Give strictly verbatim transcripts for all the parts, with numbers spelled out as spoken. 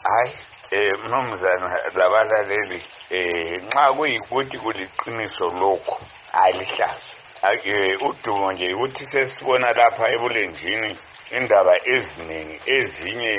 hayi eh mnumzana labalaleli eh nxa kuyikuthi kuliqiniso lokho alihlazo ake udumo nje ukuthi sesibona lapha ebulenjini indaba eziningi ezinye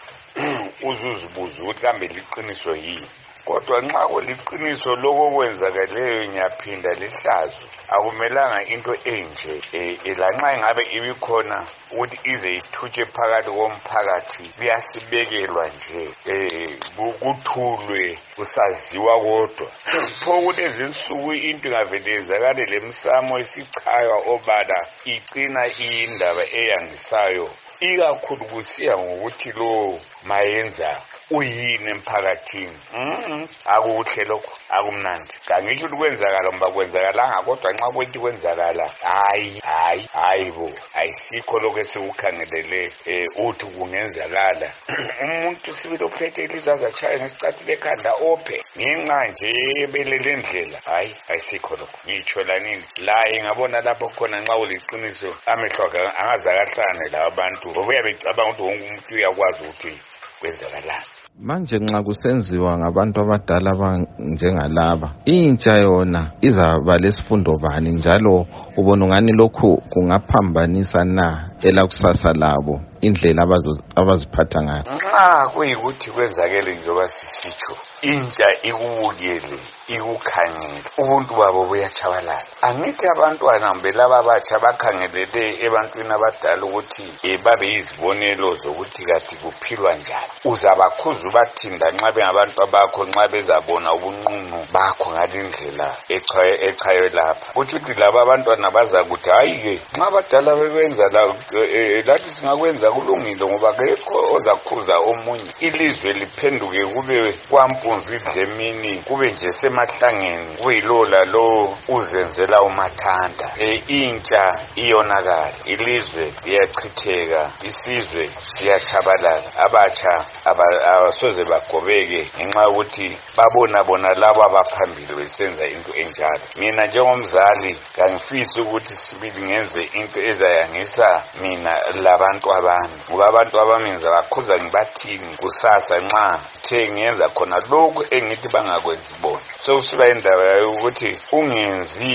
uzuzibuza ukuthi kambe liqiniso yini kodwa nxa kuliqiniso lokho kwenzakaleyo nyaphinda lihlazo akumelanga into enje elanxa ingabe ibikhona ukuthi ize ithutshe phakathi komphakathi kuyasibekelwa nje eh kuthulwe kusaziwa kodwa pho kulezi insuku into ingavelezakale lemsamo esichaywa obala icina indaba eyangisayo ikakhulu kusiya ngokuthi lo mayenza uyini emphakathini mhm akuhle lokho akumnandi kangisho ukwenzakala ngoba kwenzakalanga kodwa nxa kwethi kwenzakala hayi hayi hayibo ayisikho lokho esikukhangelele eh uthi kungenzakala umuntu sibili ophethe ilizaza chaya ngesicathulo ekhanda ophe ngenxa nje belele ndlela hayi ayisikho lokho ngitshola nini la ingabona lapho khona nxa uliqiniso amehlo angazakahlane labantu ngoba uyabecabanga ukuthi wonke umuntu uyakwazi ukuthi kwenzakalani manje nxa kusenziwa ngabantu abadala abanjengalaba intsha yona izaba lesifundo bani njalo ubona ngani lokhu kungaphambanisa na elakusasa labo indlela abaziphatha ngayo nxa kuyikuthi kwenzakele njengoba sisitsho intsha ikubukele ikukhangele ubuntu babo buyatshabalala angithi abantwana mbelaba abatsha bakhangelele ebantwini abadala ukuthi babe izibonelo zokuthi kathi kuphilwa njani uzabakhuza ubathinda nxa bengabantu bakho nxa bezabona ubunqunu bakho ngalindlela echayo lapha kuthi ukuthi laba abantwana bazakuthi hayi-ke nxa abadala bekwenza lathi singakwenza kulungile ngoba kekho ozakhuza omunye ilizwe liphenduke kube kwampunzi dlemini kube nje semahlangeni kuyilo lalo uzenzela umathanda e intsha iyonakala ilizwe liyachitheka isizwe siyachabalala abatsha abasoze bagobeke ngenxa ukuthi babona bona laba abaphambili besenza into enjalo mina njengomzali kangifisi ukuthi sibili ngenze into ezayangisa mina labantu abami ngoba abantu abaminza bakhuza ngibathini kusasa nxa the ngenza khona lokho engithi bangakwenzi bona so kusuka indaba ukuthi ungenzi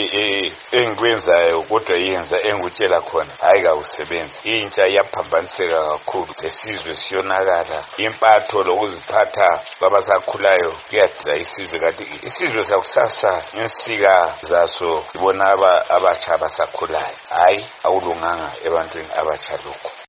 engikwenzayo kodwa yenza engutshela khona hayi kawusebenzi intsha iyaphambaniseka kakhulu lesizwe siyonakala impatho lokuziphatha babasakhulayo kuyadla isizwe kanti isizwe sakusasa insika zaso ibona abatsha abasakhulayo hayi awulunganga ebantwini abatsha lokho